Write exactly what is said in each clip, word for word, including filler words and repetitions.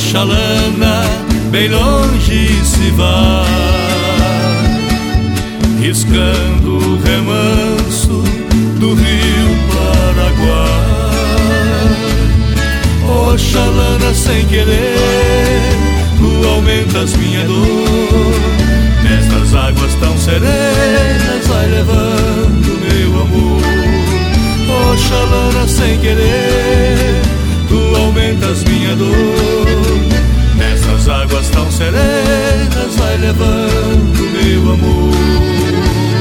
Oxalana bem longe se vai, riscando o remanso do rio Paraguai. Oxalana sem querer, tu aumentas minha dor, nestas águas tão serenas vai levando meu amor. Oxalana sem querer, tu aumentas minha dor, nessas águas tão serenas vai levando meu amor.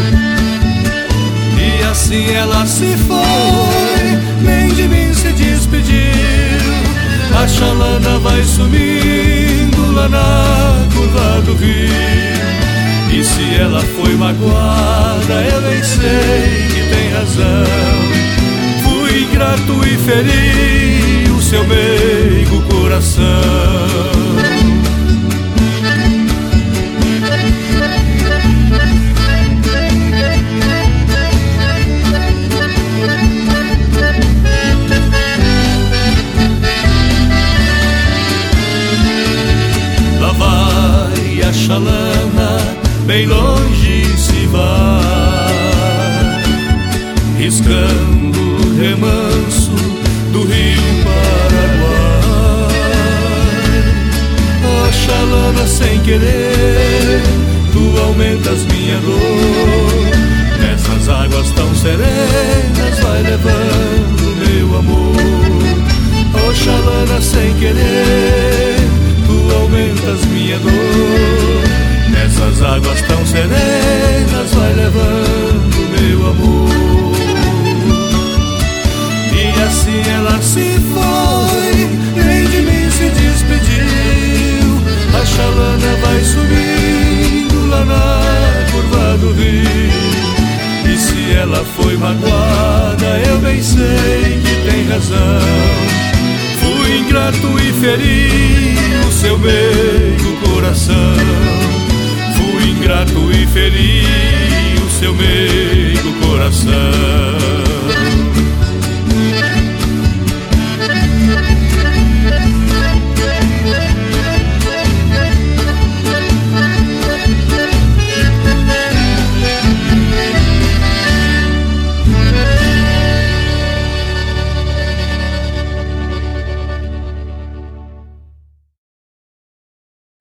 E assim ela se foi, nem de mim se despediu. A Xalana vai sumindo lá na curva do rio. E se ela foi magoada, eu bem sei que tem razão. Fui ingrato e feri o seu meigo coração. Lá vai a Xalana, bem longe se vai, riscando o remanso do rio Paraguai. Oxalana sem querer, tu aumentas minha dor, nessas águas tão serenas vai levando meu amor. Oxalana sem querer, tu aumentas minha dor, nessas águas tão serenas vai levando meu amor. E assim ela se foi, nem de mim se despediu. A Xalana vai subindo lá na curva do rio. E se ela foi magoada, eu bem sei que tem razão. Fui ingrato e feri o seu meigo coração. Fui ingrato e feri o seu meigo coração.